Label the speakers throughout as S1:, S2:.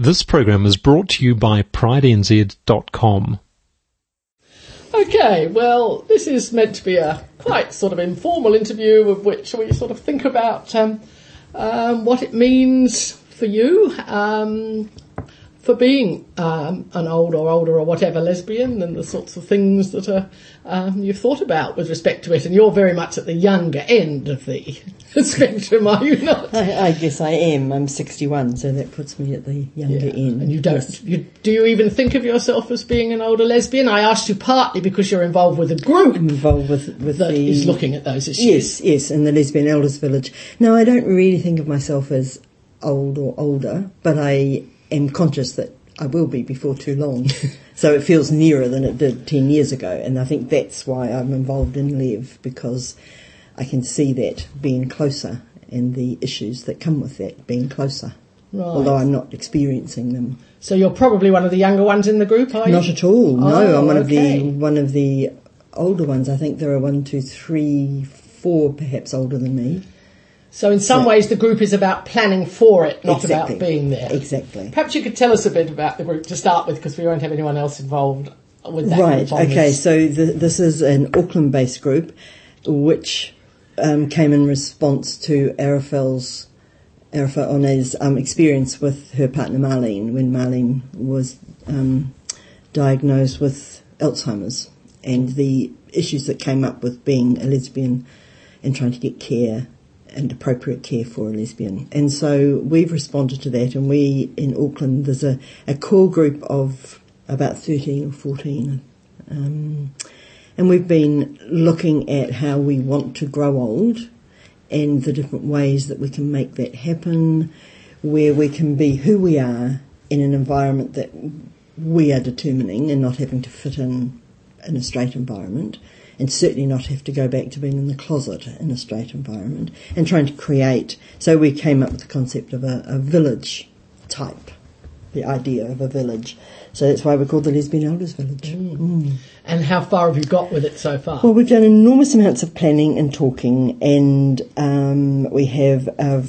S1: This program is brought to you by PrideNZ.com.
S2: Okay, well, this is meant to be a quite sort of informal interview of which we sort of think about what it means for you for being an old or older or whatever lesbian, and the sorts of things that you've thought about with respect to it. And you're very much at the younger end of the spectrum, are you not?
S3: I guess I am. I'm 61, so that puts me at the younger end.
S2: And you don't. Do you even think of yourself as being an older lesbian? I asked you partly because you're involved with a group.
S3: I'm involved with
S2: that is looking at those issues.
S3: Yes, in the Lesbian Elders Village. No, I don't really think of myself as old or older, but I am conscious that I will be before too long. So it feels nearer than it did 10 years ago, and I think that's why I'm involved in LEV, because I can see that being closer and the issues that come with that being closer, right, although I'm not experiencing them.
S2: So you're probably one of the younger ones in the group, are you?
S3: Not at all, no. I'm one
S2: okay.
S3: of the older ones. I think there are 1, 2, 3, 4 perhaps older than me.
S2: So in some ways the group is about planning for it, not
S3: exactly,
S2: about being there.
S3: Exactly.
S2: Perhaps you could tell us a bit about the group to start with, because we won't have anyone else involved with that.
S3: Right, okay, so this is an Auckland-based group which came in response to Arafah One's experience with her partner Marlene, when Marlene was diagnosed with Alzheimer's, and the issues that came up with being a lesbian and trying to get care and appropriate care for a lesbian. And so we've responded to that, and we in Auckland, there's a core group of about 13 or 14, and we've been looking at how we want to grow old and the different ways that we can make that happen, where we can be who we are in an environment that we are determining and not having to fit in a straight environment, and certainly not have to go back to being in the closet in a straight environment, and trying to create. So we came up with the concept of a village type, the idea of a village. So that's why we're called the Lesbian Elders Village.
S2: Mm. And how far have you got with it so far?
S3: Well, we've done enormous amounts of planning and talking, and we have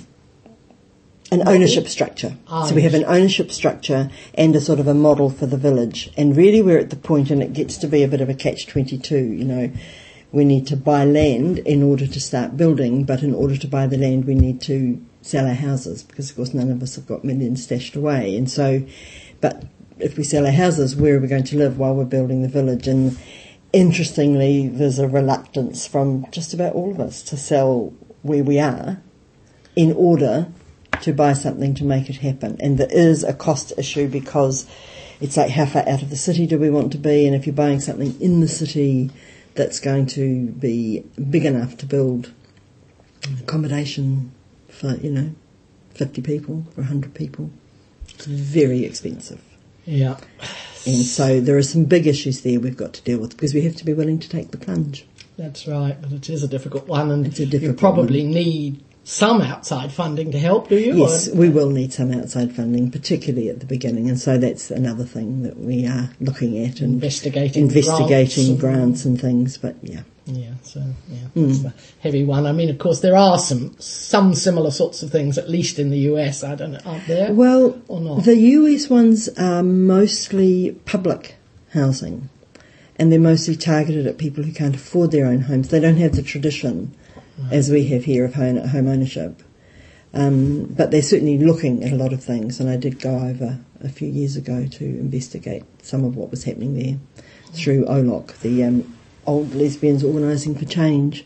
S3: an ownership structure. So we have an ownership structure and a sort of a model for the village. And really we're at the point, and it gets to be a bit of a catch-22, you know. We need to buy land in order to start building, but in order to buy the land we need to sell our houses, because of course none of us have got millions stashed away. And so, but if we sell our houses, where are we going to live while we're building the village? And interestingly, there's a reluctance from just about all of us to sell where we are in order to buy something to make it happen. And there is a cost issue, because it's like, how far out of the city do we want to be? And if you're buying something in the city that's going to be big enough to build accommodation for, 50 people or 100 people, it's very expensive.
S2: Yeah.
S3: And so there are some big issues there we've got to deal with, because we have to be willing to take the plunge.
S2: That's right, but it is a difficult one, and
S3: it's a difficult
S2: you probably need some outside funding to help, do you?
S3: Yes, we will need some outside funding, particularly at the beginning, and so that's another thing that we are looking at, and
S2: investigating
S3: grants and things. But
S2: that's a heavy one. I mean, of course, there are some similar sorts of things, at least in the US. I don't know, aren't there?
S3: Well,
S2: or not?
S3: The US ones are mostly public housing, and they're mostly targeted at people who can't afford their own homes. They don't have the tradition as we have here of home ownership. But they're certainly looking at a lot of things, and I did go over a few years ago to investigate some of what was happening there through OLOC, the Old Lesbians Organising for Change.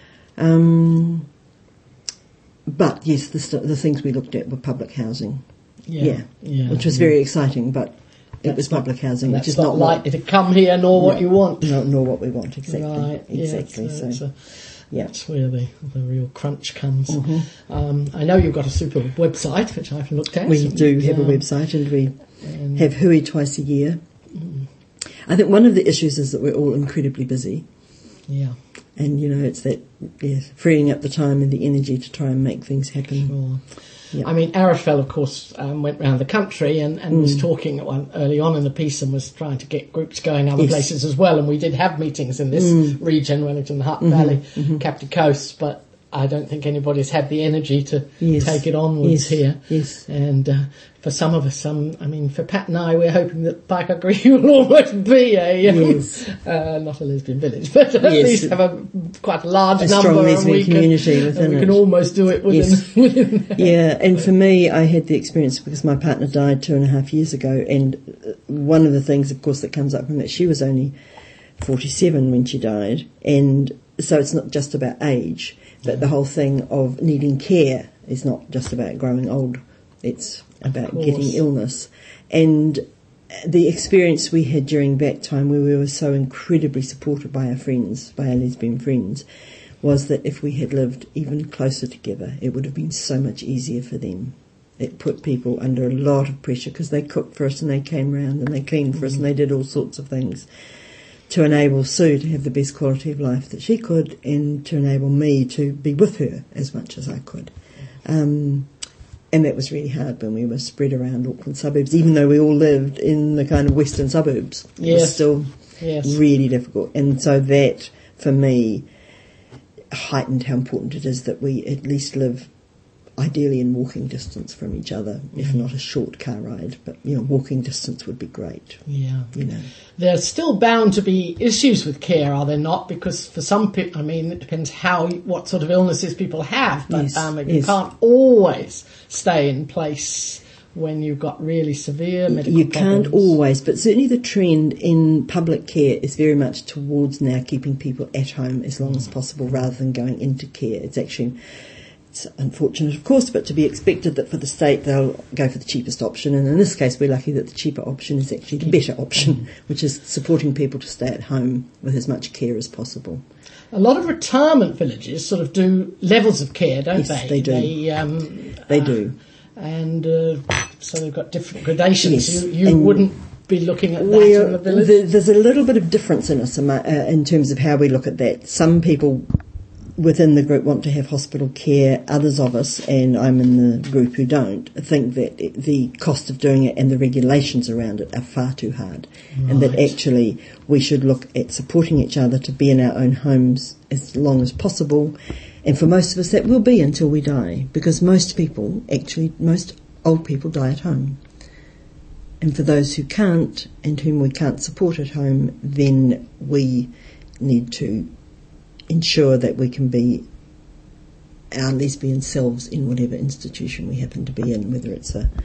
S3: But yes, the things we looked at were public housing. Which was very exciting, but it was public housing, which is not
S2: likely to come here, nor what you want.
S3: Nor what we want, exactly.
S2: Right,
S3: exactly.
S2: That's where the real crunch comes.
S3: Mm-hmm.
S2: I know you've got a super website, which I've looked at.
S3: We do have a website, and we have Hui twice a year. I think one of the issues is that we're all incredibly busy.
S2: Yeah.
S3: And, it's that freeing up the time and the energy to try and make things happen.
S2: Sure.
S3: Yeah.
S2: I mean, Arafel, of course, went around the country and was talking early on in the piece, and was trying to get groups going other places as well. And we did have meetings in this region, Wellington, Hutt Valley, Kapiti Coast. But I don't think anybody's had the energy to
S3: Yes.
S2: take it onwards
S3: Yes.
S2: here.
S3: Yes.
S2: And for some of us, for Pat and I, we're hoping that Piker Green will almost be
S3: Yes.
S2: not a lesbian village, but at
S3: Yes.
S2: least have quite a large
S3: A
S2: number,
S3: strong
S2: and
S3: lesbian community within
S2: we
S3: it.
S2: can almost do it within.
S3: Yes.
S2: within
S3: Yeah, and for me, I had the experience because my partner died 2.5 years ago, and one of the things, of course, that comes up from that, she was only 47 when she died, and so it's not just about age, but the whole thing of needing care is not just about growing old, it's about getting illness. And the experience we had during that time, where we were so incredibly supported by our friends, by our lesbian friends, was that if we had lived even closer together, it would have been so much easier for them. It put people under a lot of pressure because they cooked for us and they came round and they cleaned for us and they did all sorts of things to enable Sue to have the best quality of life that she could, and to enable me to be with her as much as I could. And that was really hard when we were spread around Auckland suburbs, even though we all lived in the kind of western suburbs. It was still really difficult. And so that, for me, heightened how important it is that we at least live ideally in walking distance from each other, if not a short car ride, but walking distance would be great.
S2: There's still bound to be issues with care, are there not? Because for some people, it depends what sort of illnesses people have, but you can't always stay in place when you've got really severe medical problems. You
S3: can't always, but certainly the trend in public care is very much towards now keeping people at home as long as possible rather than going into care. It's unfortunate, of course, but to be expected that for the state they'll go for the cheapest option, and in this case we're lucky that the cheaper option is actually the better option, which is supporting people to stay at home with as much care as possible.
S2: A lot of retirement villages sort of do levels of care, don't they?
S3: Yes, they do. They do.
S2: And so they've got different gradations.
S3: Yes.
S2: You wouldn't be looking at that in the village?
S3: There's a little bit of difference in us in terms of how we look at that. Some people within the group want to have hospital care. Others of us, and I'm in the group who don't, think that the cost of doing it and the regulations around it are far too hard. Right. And that actually we should look at supporting each other to be in our own homes as long as possible. And for most of us that will be until we die, because most old people die at home. And for those who can't and whom we can't support at home, then we need to ensure that we can be our lesbian selves in whatever institution we happen to be in, whether it's a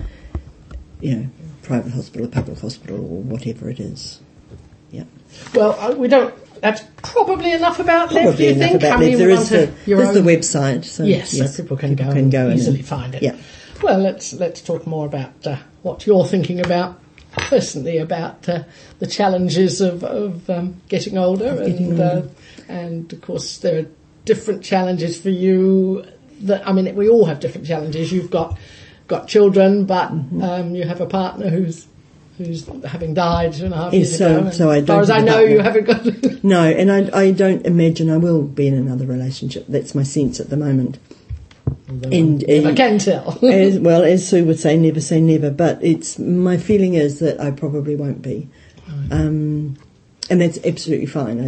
S3: private hospital, a public hospital, or whatever it is. Yeah.
S2: Well, we don't. That's probably enough about LEV, do you think?
S3: There's the website. So
S2: yes, so people can go and easily find it.
S3: Yeah.
S2: Well, let's talk more about what you're thinking about personally, about the challenges of getting older, and of course there are different challenges for you. We all have different challenges. You've got children, but you have a partner who's having died 2.5 years ago.
S3: So
S2: as far as I know, you haven't got...
S3: No, and I don't imagine I will be in another relationship. That's my sense at the moment. And
S2: I can tell.
S3: as Sue would say never, but my feeling is that I probably won't be. Right. And that's absolutely fine.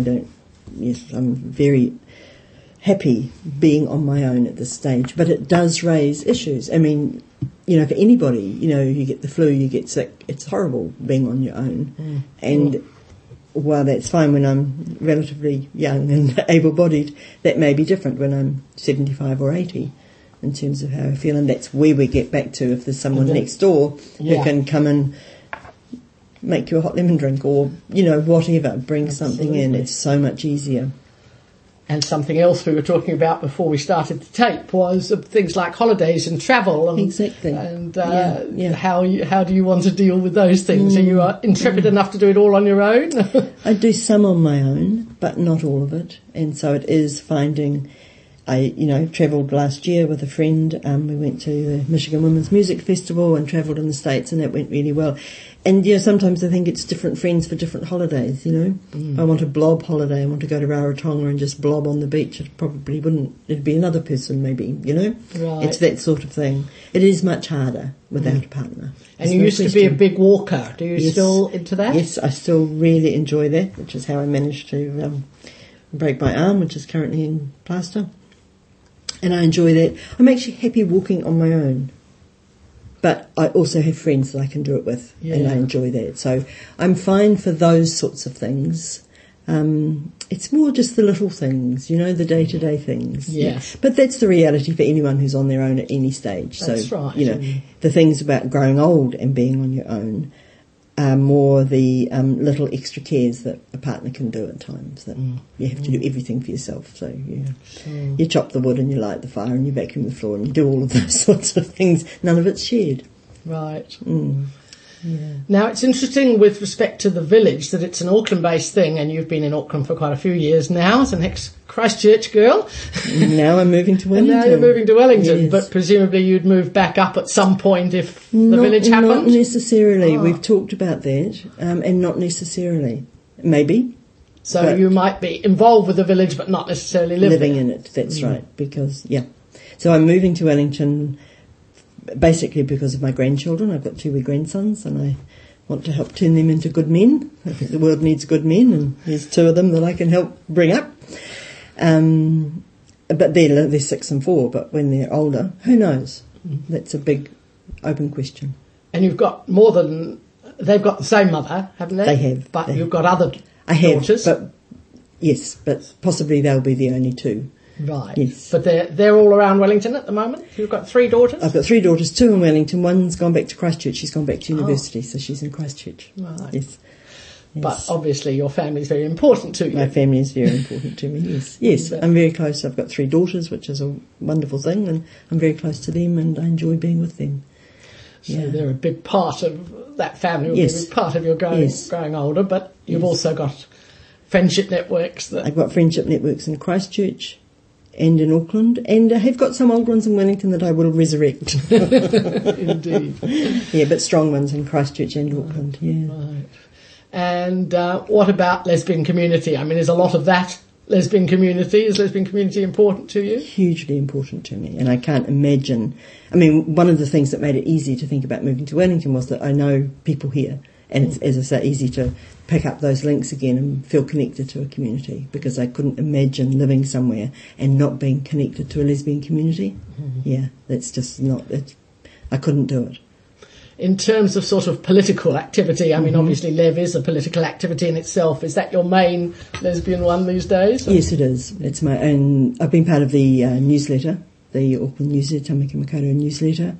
S3: I'm very happy being on my own at this stage, but it does raise issues. For anybody, you get the flu, you get sick, it's horrible being on your own. And while that's fine when I'm relatively young and able-bodied, that may be different when I'm 75 or 80 in terms of how I feel. And that's where we get back to, if there's someone next door who can come and make you a hot lemon drink or, whatever, bring something in, it's so much easier.
S2: And something else we were talking about before we started the tape was things like holidays and travel. And,
S3: exactly.
S2: And how do you want to deal with those things? Are you intrepid enough to do it all on your own?
S3: I do some on my own, but not all of it. And so it is finding... I travelled last year with a friend. We went to the Michigan Women's Music Festival and travelled in the States, and that went really well. And, sometimes I think it's different friends for different holidays, I want a blob holiday. I want to go to Rarotonga and just blob on the beach. It probably wouldn't. It'd be another person maybe, Right. It's that sort of thing. It is much harder without a partner.
S2: And you used to be a big walker. Do you still into that?
S3: Yes, I still really enjoy that, which is how I managed to break my arm, which is currently in plaster. And I enjoy that. I'm actually happy walking on my own. But I also have friends that I can do it with, and I enjoy that. So I'm fine for those sorts of things. It's more just the little things, the day-to-day things.
S2: Yes.
S3: Yeah. But that's the reality for anyone who's on their own at any stage.
S2: That's
S3: so,
S2: right.
S3: The things about growing old and being on your own are more the little extra cares that a partner can do at times. That you have to do everything for yourself. So you chop the wood and you light the fire and you vacuum the floor and you do all of those sorts of things. None of it's shared.
S2: Right. Now, it's interesting with respect to the village that it's an Auckland-based thing, and you've been in Auckland for quite a few years now as an ex-Christchurch girl.
S3: Now I'm moving to Wellington.
S2: And now you're moving to Wellington,
S3: yes.
S2: But presumably you'd move back up at some point if the village happened?
S3: Not necessarily. We've talked about that, and not necessarily. Maybe.
S2: So you might be involved with the village but not necessarily living
S3: in it. That's right, because, So I'm moving to Wellington basically because of my grandchildren. I've got 2 wee grandsons and I want to help turn them into good men. I think the world needs good men, and there's 2 of them that I can help bring up. But they're 6 and 4, but when they're older, who knows? That's a big open question.
S2: And you've got they've got the same mother, haven't they?
S3: They have.
S2: But you've got other daughters?
S3: But possibly they'll be the only 2.
S2: Right.
S3: Yes.
S2: But they're all around Wellington at the moment? You've got 3 daughters?
S3: I've got 3 daughters, 2 in Wellington. One's gone back to Christchurch. She's gone back to university, so she's in Christchurch.
S2: Right.
S3: Yes.
S2: But obviously your family's very important to you.
S3: My family is very important to me, yes. Yes, I'm very close. I've got 3 daughters, which is a wonderful thing, and I'm very close to them and I enjoy being with them.
S2: So they're a big part of that family, will be a big part of your growing older, but you've also got friendship networks.
S3: I've got friendship networks in Christchurch and in Auckland, and I have got some old ones in Wellington that I will resurrect.
S2: Indeed.
S3: Yeah, but strong ones in Christchurch and Auckland,
S2: Right. And what about lesbian community? I mean, is a lot of that lesbian community? Is lesbian community important to you?
S3: Hugely important to me, and I can't imagine. I mean, one of the things that made it easy to think about moving to Wellington was that I know people here, and it's, as I say, easy to pick up those links again and feel connected to a community, because I couldn't imagine living somewhere and not being connected to a lesbian community. Yeah, that's just not it. I couldn't do it.
S2: In terms of sort of political activity, I mean, obviously Lev is a political activity in itself. Is that your main lesbian one these days?
S3: Yes, it is. It's my own. I've been part of the newsletter, the Auckland newsletter, Tamaki Makaurau newsletter.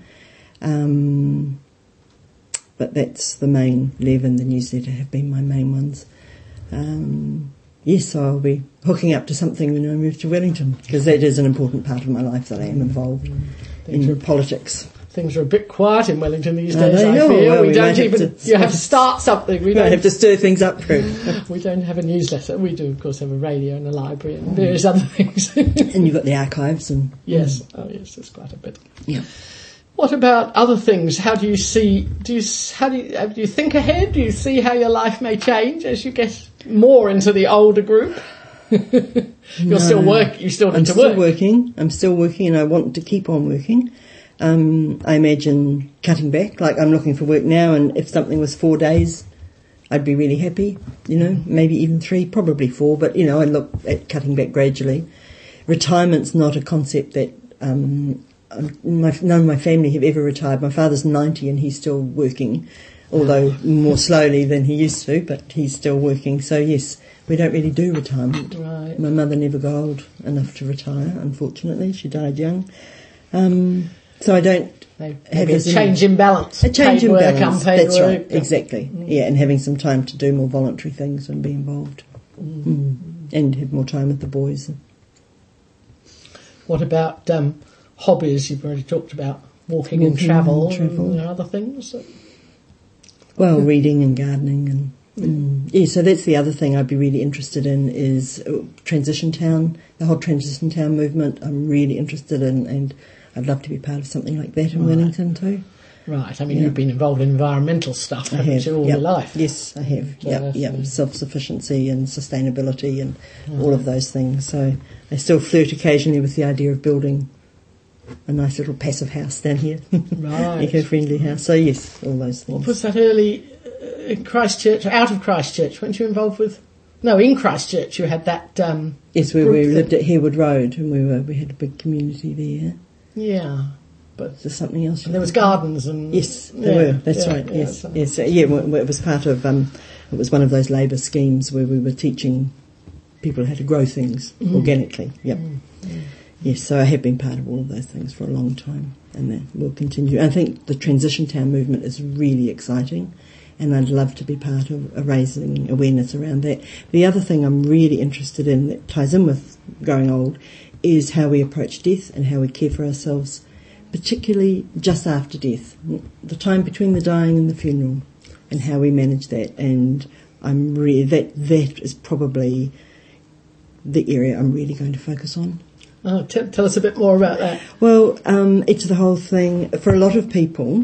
S3: But that's the main. Lev and the newsletter have been my main ones. Yes, so I'll be hooking up to something when I move to Wellington, because that is an important part of my life, that I am involved in politics.
S2: Things are a bit quiet in Wellington these days, I fear.
S3: Well,
S2: we don't even... You have to start something. We don't
S3: have to stir things up, Prue.
S2: We don't have a newsletter. We do, of course, have a radio and a library and various other things.
S3: And you've got the archives and...
S2: Yes. Oh, yes, there's quite a bit.
S3: Yeah.
S2: What about other things? How do you see... Do you think ahead? Do you see how your life may change as you get more into the older group? You're still working. You still need to work.
S3: I'm still working, and I want to keep on working. I imagine cutting back. Like, I'm looking for work now, and if something was 4 days, I'd be really happy. Maybe even 3, probably 4. But I look at cutting back gradually. Retirement's not a concept that none of my family have ever retired. My father's 90 and he's still working, although more slowly than he used to. But he's still working. So yes. We don't really do retirement.
S2: Right.
S3: My mother never got old enough to retire, unfortunately. She died young. So I don't have
S2: a change in balance.
S3: A change in balance. That's
S2: work.
S3: Right, exactly. Yeah, and having some time to do more voluntary things and be involved. And have more time with the boys.
S2: What about hobbies? You've already talked about walking and travel. And there are other things?
S3: Well, reading and gardening and... Yeah, so that's the other thing I'd be really interested in is Transition Town, the whole Transition Town movement. I'm really interested in, and I'd love to be part of something like that in Wellington too.
S2: Right, I mean, you've been involved in environmental stuff, haven't you, all your life?
S3: Yes, I have. Self-sufficiency and sustainability and all of those things. So I still flirt occasionally with the idea of building a nice little passive house down here.
S2: Right.
S3: Eco-friendly house. So yes, all those things.
S2: What was that early... in Christchurch, out of Christchurch, weren't you involved with No, in Christchurch you had that.
S3: Yes, where we lived at Harewood Road, and we had a big community there.
S2: Yeah, but
S3: Is there something else?
S2: and there was gardens and.
S3: Yes, there were. That's right. Yes, yes. Well, it was part of. It was one of those labour schemes where we were teaching people how to grow things organically. Yep. Yes, so I have been part of all of those things for a long time, and that will continue. I think the Transition Town movement is really exciting, and I'd love to be part of raising awareness around that. The other thing I'm really interested in that ties in with growing old is how we approach death and how we care for ourselves, particularly just after death, the time between the dying and the funeral, and how we manage that. And I'm really that is probably the area I'm really going to focus on.
S2: Oh, tell us a bit more about that.
S3: Well, it's the whole thing. For a lot of people,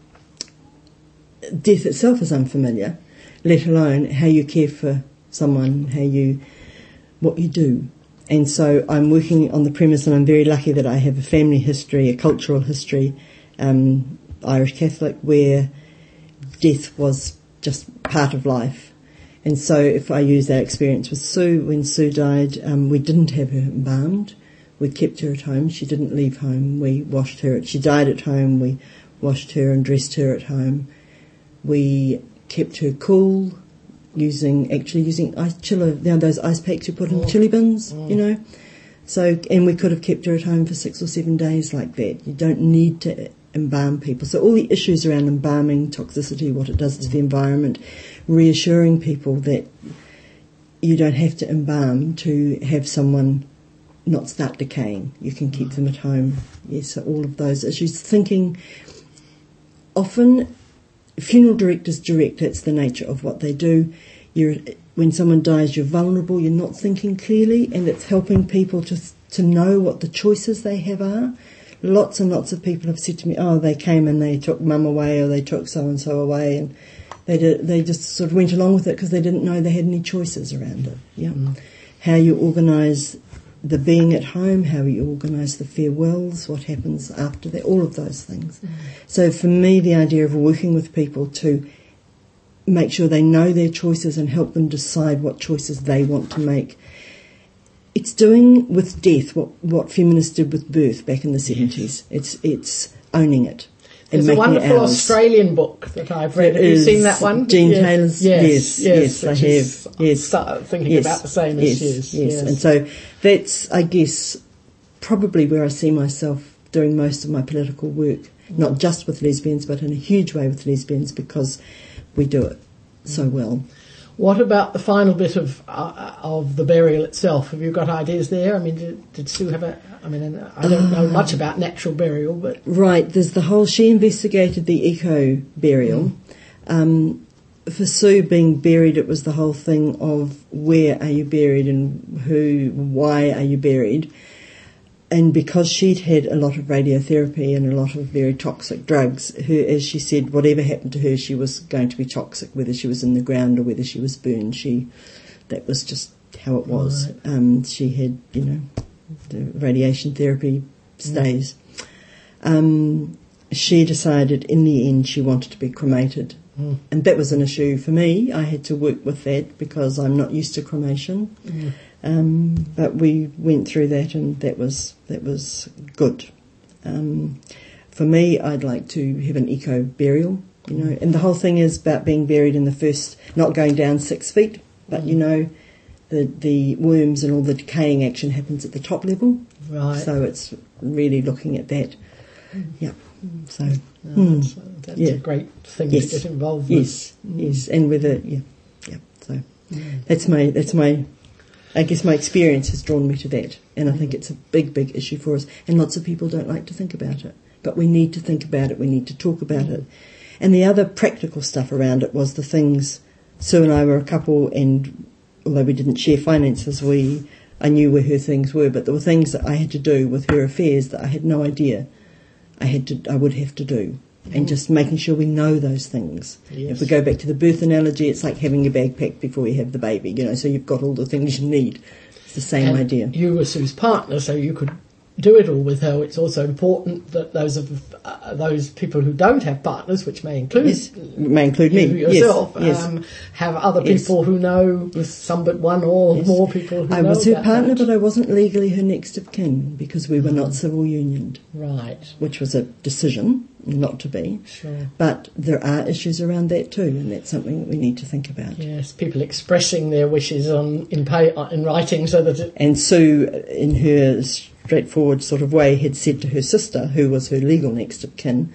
S3: death itself is unfamiliar, let alone how you care for someone, what you do. And so I'm working on the premise, and I'm very lucky that I have a family history, a cultural history, Irish Catholic, where death was just part of life. And so if I use that experience with Sue, when Sue died, we didn't have her embalmed. We kept her at home. She didn't leave home. We washed her. She died at home. We washed her and dressed her at home. We kept her cool using ice chiller, those ice packs you put in chili bins, So, and we could have kept her at home for 6 or 7 days like that. You don't need to embalm people. So all the issues around embalming, toxicity, what it does to the environment, reassuring people that you don't have to embalm to have someone not start decaying. You can keep them at home. Yes, so all of those issues. Thinking, often funeral directors direct, it's the nature of what they do. When someone dies, you're vulnerable, you're not thinking clearly, and it's helping people to know what the choices they have are. Lots and lots of people have said to me, oh, they came and they took mum away, or they took so-and-so away, and they just sort of went along with it because they didn't know they had any choices around it. Yeah, How you organise the being at home, how you organise the farewells, what happens after that, all of those things. So for me, the idea of working with people to make sure they know their choices and help them decide what choices they want to make. It's doing with death what feminists did with birth back in the 70s. It's owning it.
S2: There's a wonderful Australian book that I've read. Have you seen that one?
S3: Jean Taylor's? Yes, I have.
S2: Yes. Start thinking about the same as
S3: yes. And so that's, I guess, probably where I see myself doing most of my political work, not just with lesbians, but in a huge way with lesbians, because we do it so well.
S2: What about the final bit of the burial itself? Have you got ideas there? I mean, did Sue have I don't know much about natural burial, but... Right,
S3: there's the whole... She investigated the eco-burial. For Sue being buried, it was the whole thing of where are you buried and why are you buried? And because she'd had a lot of radiotherapy and a lot of very toxic drugs, as she said, whatever happened to her, she was going to be toxic, whether she was in the ground or whether she was burned. That was just how it was. Right. She had, the radiation therapy stays. She decided in the end she wanted to be cremated. And that was an issue for me. I had to work with that because I'm not used to cremation. But we went through that, and that was good. For me, I'd like to have an eco burial, and the whole thing is about being buried in the first, not going down 6 feet, but the worms and all the decaying action happens at the top level.
S2: Right.
S3: So it's really looking at that. Yeah. So
S2: that's a great thing to get involved with.
S3: Yes, and with it, So that's my. I guess my experience has drawn me to that, and I think it's a big, big issue for us. And lots of people don't like to think about it, but we need to think about it. We need to talk about it. And the other practical stuff around it was the things. Sue and I were a couple, and although we didn't share finances, I knew where her things were, but there were things that I had to do with her affairs that I had no idea I would have to do. And just making sure we know those things. Yes. If we go back to the birth analogy, it's like having your bag packed before you have the baby, so you've got all the things you need. It's the same idea.
S2: You were Sue's partner, so you could do it all with her, it's also important that those people who don't have partners, which may include
S3: me
S2: yourself,
S3: yes.
S2: Have other people who know, some but one or more people who know.
S3: I was her partner,
S2: that.
S3: but I wasn't legally her next of kin because we were not civil unioned.
S2: Right.
S3: Which was a decision not to be.
S2: Sure.
S3: But there are issues around that too, and that's something that we need to think about.
S2: Yes, people expressing their wishes in writing so that
S3: And Sue, in her straightforward sort of way, had said to her sister, who was her legal next of kin,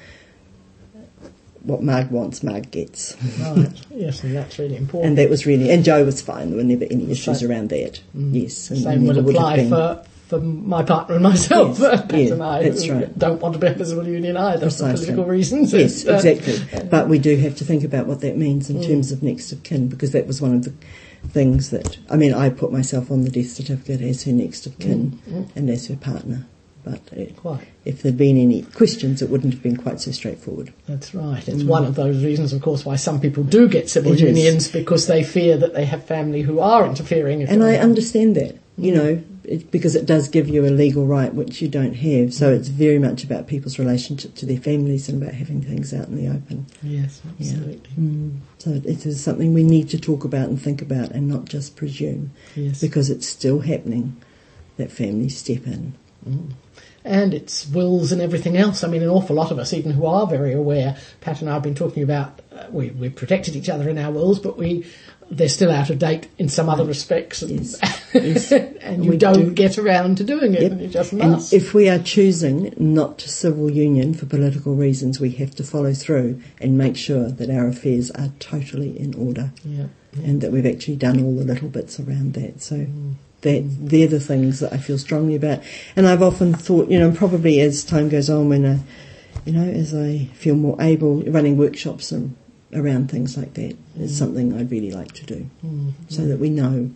S3: what Marg wants, Marg gets.
S2: Right, yes, and that's really important.
S3: And that was really, and Joe was fine. There were never any issues around that. Yes. And
S2: same would apply for my partner and myself.
S3: Yes,
S2: Pat and I
S3: that's right.
S2: don't want to be a civil union either
S3: Precisely.
S2: for political reasons.
S3: Yes, exactly. But we do have to think about what that means in terms of next of kin, because that was one of the things that, I put myself on the death certificate as her next of kin and as her partner. But if there'd been any questions, it wouldn't have been quite so straightforward.
S2: That's right. It's one of those reasons, of course, why some people do get civil unions, because they fear that they have family who are interfering.
S3: And I understand that, because it does give you a legal right which you don't have. So it's very much about people's relationship to their families and about having things out in the open.
S2: Yes, absolutely.
S3: Yeah. So it is something we need to talk about and think about and not just presume.
S2: Yes.
S3: Because it's still happening that families step in.
S2: And it's wills and everything else. An awful lot of us, even who are very aware, Pat and I have been talking about, we've protected each other in our wills, but they're still out of date in some other respects.
S3: Yes.
S2: And you don't get around to doing it, and you just must.
S3: And if we are choosing not to civil union for political reasons, we have to follow through and make sure that our affairs are totally in order.
S2: Yeah.
S3: And that we've actually done all the little bits around that. So they're the things that I feel strongly about. And I've often thought, probably as time goes on, when as I feel more able, running workshops around things like that is something I'd really like to do, so that we know.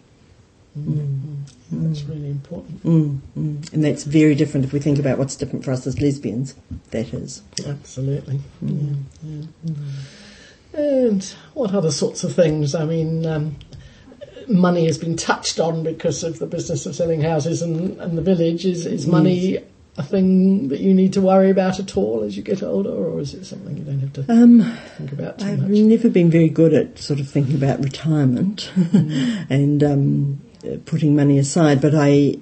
S2: That's really important.
S3: And that's very different if we think about what's different for us as lesbians. That is.
S2: Absolutely. And what other sorts of things? Money has been touched on because of the business of selling houses and the village. Is money a thing that you need to worry about at all as you get older, or is it something you don't have to think about too much?
S3: I've never been very good at sort of thinking about retirement and putting money aside, but I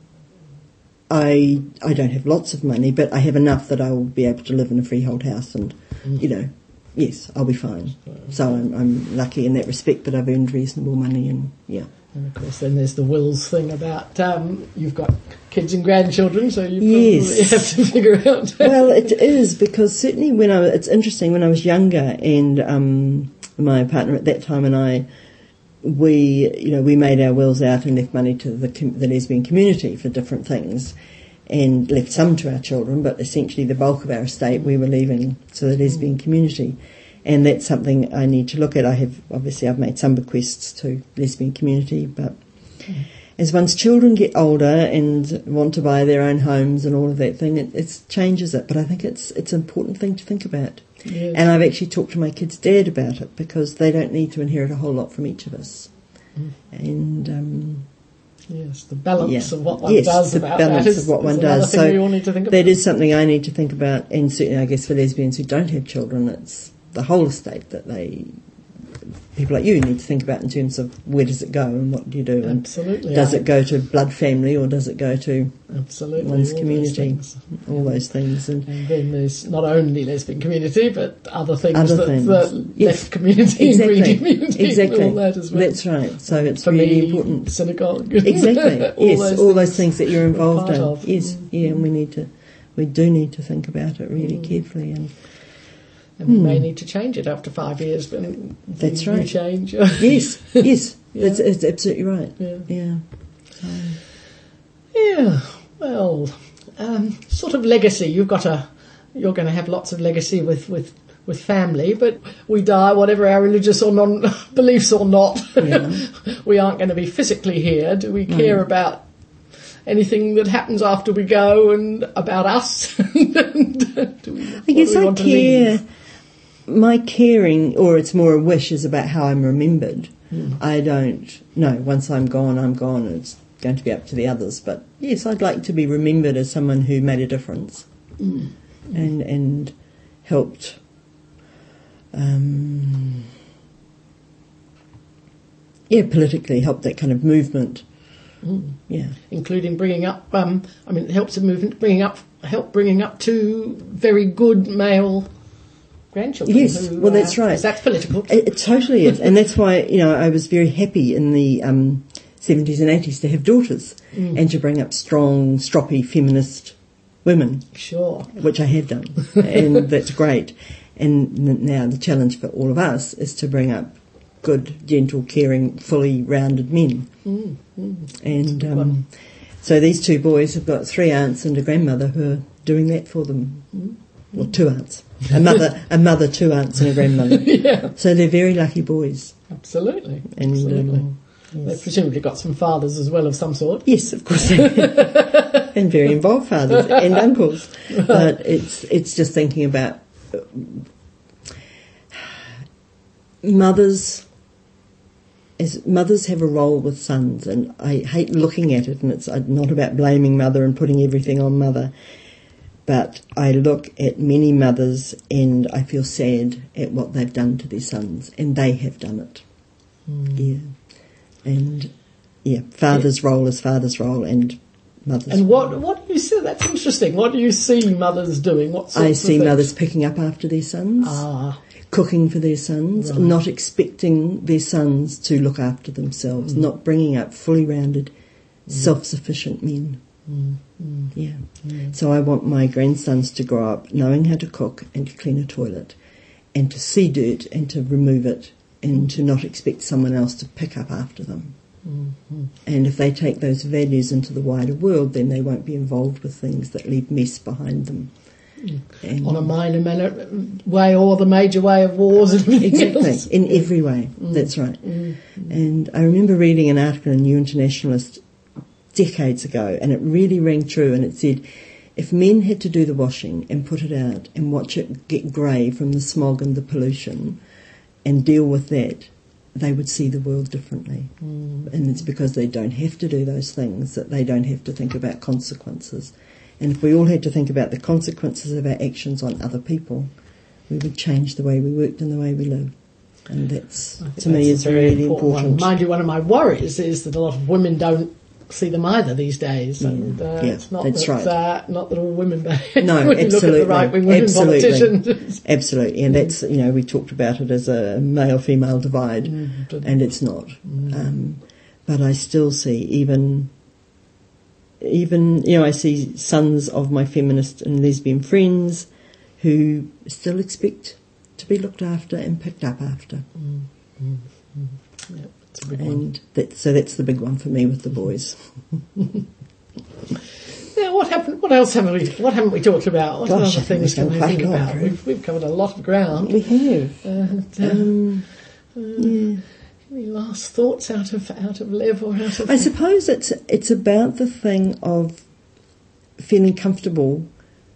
S3: don't have lots of money, but I have enough that I will be able to live in a freehold house and, yes, I'll be fine. So I'm lucky in that respect, but I've earned reasonable money and,
S2: And of course then there's the wills thing about you've got kids and grandchildren, so you probably have to figure out...
S3: Well, it is, because certainly it's interesting, when I was younger and my partner at that time and I, we made our wills out and left money to the lesbian community for different things and left some to our children, but essentially the bulk of our estate we were leaving to the lesbian community. And that's something I need to look at. I've made some bequests to lesbian community, but as one's children get older and want to buy their own homes and all of that thing, it changes it. But I think it's an important thing to think about.
S2: Yes.
S3: And I've actually talked to my kid's dad about it, because they don't need to inherit a whole lot from each of us. And
S2: yes, the balance of what one does about
S3: the balance
S2: that
S3: of what one
S2: does.
S3: So
S2: we all need to think about.
S3: That is something I need to think about, and certainly I guess for lesbians who don't have children, it's the whole estate that people like you need to think about in terms of where does it go and what do you do.
S2: Absolutely.
S3: And does it go to blood family or does it go to one's
S2: all
S3: community? All those things. And
S2: then there's not only lesbian community, but other things.
S3: Yes.
S2: Left community,
S3: exactly.
S2: Green community,
S3: exactly.
S2: all that as well.
S3: That's right. So it's
S2: For
S3: really
S2: me,
S3: important.
S2: Synagogue.
S3: Exactly. Yes, all those things that you're involved in.
S2: Of.
S3: Yes, and we do need to think about it really carefully and
S2: we may need to change it after 5 years, but
S3: that's
S2: right.
S3: You
S2: change.
S3: Yes. It's absolutely right. Yeah.
S2: Well, sort of legacy. You're going to have lots of legacy with family, but we die, whatever our religious or non-beliefs or not. We aren't going to be physically here. Do we care about anything that happens after we go and about us?
S3: I guess I care. My caring, or it's more a wish, is about how I'm remembered. I don't know. Once I'm gone, I'm gone. It going to be up to the others. But yes, I'd like to be remembered as someone who made a difference and helped. Politically helped that kind of movement. Yeah,
S2: including bringing up. It helps the movement bringing up two very good male grandchildren.
S3: Yes, well, that's right.
S2: That's political.
S3: It totally is, and that's why I was very happy in the 70s and 80s to have daughters and to bring up strong, stroppy feminist women.
S2: Sure,
S3: which I have done, and that's great. And now the challenge for all of us is to bring up good, gentle, caring, fully rounded men. And so these two boys have got 3 aunts and a grandmother who are doing that for them. Well, 2 aunts. A mother, 2 aunts and a grandmother.
S2: Yeah.
S3: So they're very lucky boys.
S2: Absolutely.
S3: And,
S2: Absolutely.
S3: Yes.
S2: They've presumably got some fathers as well of some sort.
S3: Yes, of course they have. And very involved fathers and uncles. But it's just thinking about mothers have a role with sons, and I hate looking at it, and it's not about blaming mother and putting everything on mother, but I look at many mothers and I feel sad at what they've done to their sons, and they have done it. Yeah. And father's role is father's role, and mother's
S2: and
S3: role.
S2: what do you see? That's interesting. What do you see mothers doing?
S3: I see mothers picking up after their sons. Cooking for their sons,
S2: right.
S3: Not expecting their sons to look after themselves, not bringing up fully rounded, self-sufficient men. Yeah. So I want my grandsons to grow up knowing how to cook and to clean a toilet and to see dirt and to remove it and to not expect someone else to pick up after them. And if they take those values into the wider world, then they won't be involved with things that leave mess behind them. And
S2: on a minor way or the major way of wars and everything
S3: exactly,
S2: else.
S3: in every way. That's right. And I remember reading an article in New Internationalist decades ago, and it really rang true, and it said, if men had to do the washing and put it out and watch it get grey from the smog and the pollution and deal with that, they would see the world differently. And it's because they don't have to do those things that they don't have to think about consequences. And if we all had to think about the consequences of our actions on other people, we would change the way we worked and the way we live. And that's, to me, is really important.
S2: Mind you, one of my worries is that a lot of women don't see them either these days. And it's not
S3: that's
S2: that,
S3: right.
S2: Not that all women behave.
S3: No,
S2: when
S3: absolutely.
S2: You look at the right-wing women politicians.
S3: Absolutely. And that's, we talked about it as a male-female divide, and it's not. But I still see even, I see sons of my feminist and lesbian friends who still expect to be looked after and picked up after.
S2: Yep, it's a big one.
S3: So that's the big one for me with the boys.
S2: Now, what happened? What else haven't we talked about? What other things can we think about? We've covered a lot of ground.
S3: We have.
S2: Any last thoughts out of Lev or out of?
S3: I suppose it's about the thing of feeling comfortable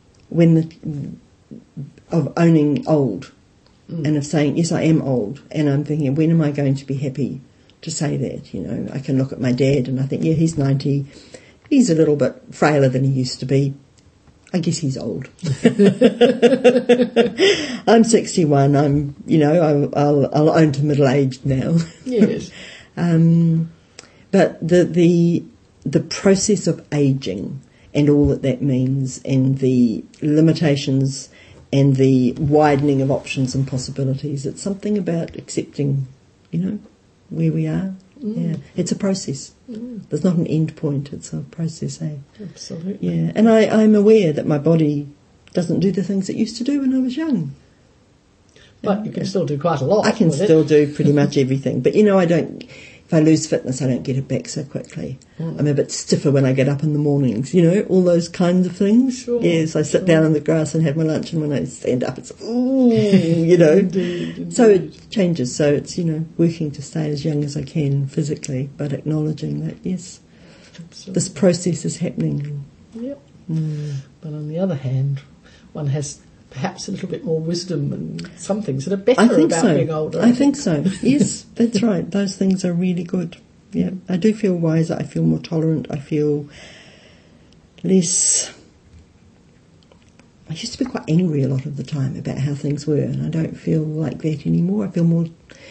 S3: of owning old, and of saying, yes, I am old, and I'm thinking, when am I going to be happy to say that? I can look at my dad and I think, yeah, he's 90, he's a little bit frailer than he used to be. I guess he's old. I'm 61. I'll own to middle aged now.
S2: Yes.
S3: But the process of aging and all that means, and the limitations and the widening of options and possibilities, it's something about accepting, where we are. Yeah, it's a process. There's not an end point, it's a process, eh?
S2: Absolutely.
S3: Yeah, and I'm aware that my body doesn't do the things it used to do when I was young.
S2: But you can still do quite a lot.
S3: I can still do pretty much everything. But, if I lose fitness, I don't get it back so quickly. I'm a bit stiffer when I get up in the mornings, all those kinds of things.
S2: Sure,
S3: yes, I sit down on the grass and have my lunch, and when I stand up, it's, ooh,
S2: Indeed.
S3: So it changes. So it's, working to stay as young as I can physically, but acknowledging that, yes,
S2: Absolutely.
S3: this process is happening.
S2: Yep. But on the other hand, one has perhaps a little bit more wisdom and some things that are better about being older.
S3: I think so. Yes, that's right. Those things are really good. Yeah, I do feel wiser. I feel more tolerant. I feel less. I used to be quite angry a lot of the time about how things were, and I don't feel like that anymore. I feel more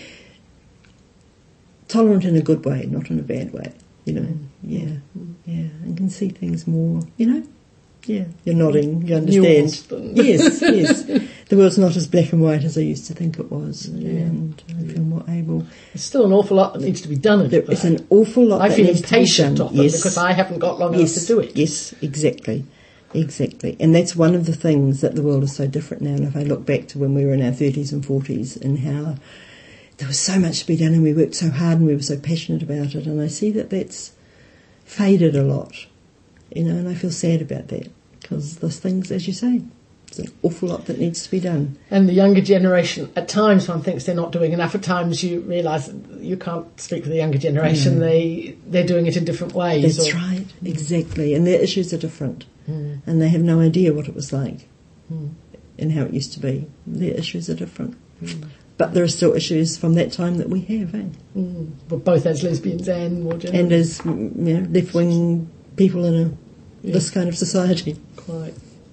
S3: tolerant in a good way, not in a bad way. Yeah, and can see things more. Yeah, you're nodding. You understand? Yes. The world's not as black and white as I used to think it was, and I feel more able.
S2: There's still an awful lot that needs to be done.
S3: It's an awful lot.
S2: I
S3: that
S2: feel
S3: needs
S2: impatient
S3: to be done.
S2: of them because I haven't got long enough to do it.
S3: Yes, exactly. And that's one of the things that the world is so different now. And if I look back to when we were in our 30s and 40s and how there was so much to be done and we worked so hard and we were so passionate about it, and I see that that's faded a lot, and I feel sad about that because there's things, as you say, there's an awful lot that needs to be done.
S2: And the younger generation, at times one thinks they're not doing enough. At times you realise you can't speak for the younger generation. They're doing it in different ways.
S3: That's right, exactly. And their issues are different. And they have no idea what it was like and how it used to be. Their issues are different. But there are still issues from that time that we have,
S2: But both as lesbians and more generally.
S3: And as left-wing people in this kind of society.
S2: Quite.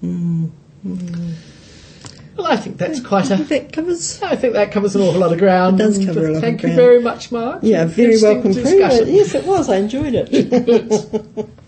S2: Well, I think that's quite
S3: I think that
S2: covers an awful lot of ground.
S3: It does cover a lot of ground.
S2: Thank you very much, Mark.
S3: Yeah, very welcome.
S2: Discussion.
S3: Yes, it was. I enjoyed it.